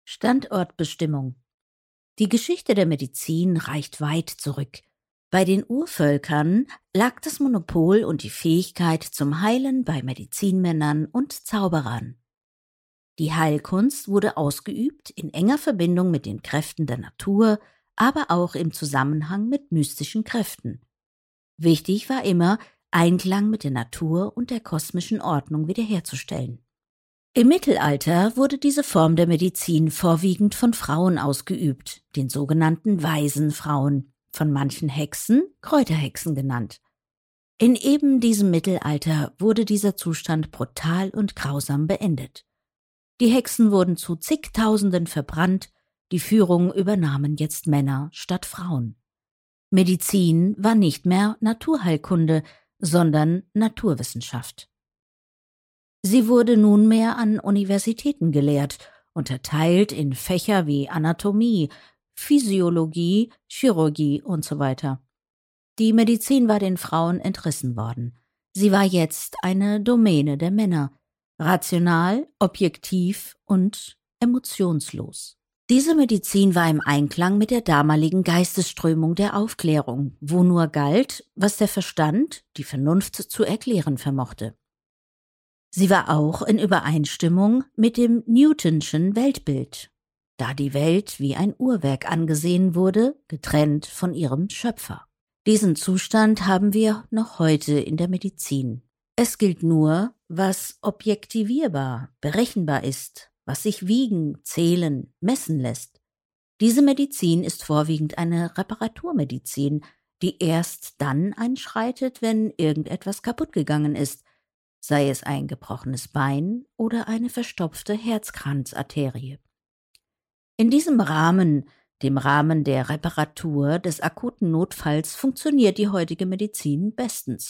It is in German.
Standortbestimmung. Die Geschichte der Medizin reicht weit zurück. Bei den Urvölkern lag das Monopol und die Fähigkeit zum Heilen bei Medizinmännern und Zauberern. Die Heilkunst wurde ausgeübt in enger Verbindung mit den Kräften der Natur, aber auch im Zusammenhang mit mystischen Kräften. Wichtig war immer, Einklang mit der Natur und der kosmischen Ordnung wiederherzustellen. Im Mittelalter wurde diese Form der Medizin vorwiegend von Frauen ausgeübt, den sogenannten weisen Frauen, von manchen Hexen Kräuterhexen genannt. In eben diesem Mittelalter wurde dieser Zustand brutal und grausam beendet. Die Hexen wurden zu zigtausenden verbrannt, die Führung übernahmen jetzt Männer statt Frauen. Medizin war nicht mehr Naturheilkunde, sondern Naturwissenschaft. Sie wurde nunmehr an Universitäten gelehrt, unterteilt in Fächer wie Anatomie, Physiologie, Chirurgie usw. Die Medizin war den Frauen entrissen worden. Sie war jetzt eine Domäne der Männer, rational, objektiv und emotionslos. Diese Medizin war im Einklang mit der damaligen Geistesströmung der Aufklärung, wo nur galt, was der Verstand, die Vernunft zu erklären vermochte. Sie war auch in Übereinstimmung mit dem Newtonschen Weltbild, da die Welt wie ein Uhrwerk angesehen wurde, getrennt von ihrem Schöpfer. Diesen Zustand haben wir noch heute in der Medizin. Es gilt nur, was objektivierbar, berechenbar ist, was sich wiegen, zählen, messen lässt. Diese Medizin ist vorwiegend eine Reparaturmedizin, die erst dann einschreitet, wenn irgendetwas kaputt gegangen ist, sei es ein gebrochenes Bein oder eine verstopfte Herzkranzarterie. In diesem Rahmen, dem Rahmen der Reparatur des akuten Notfalls, funktioniert die heutige Medizin bestens.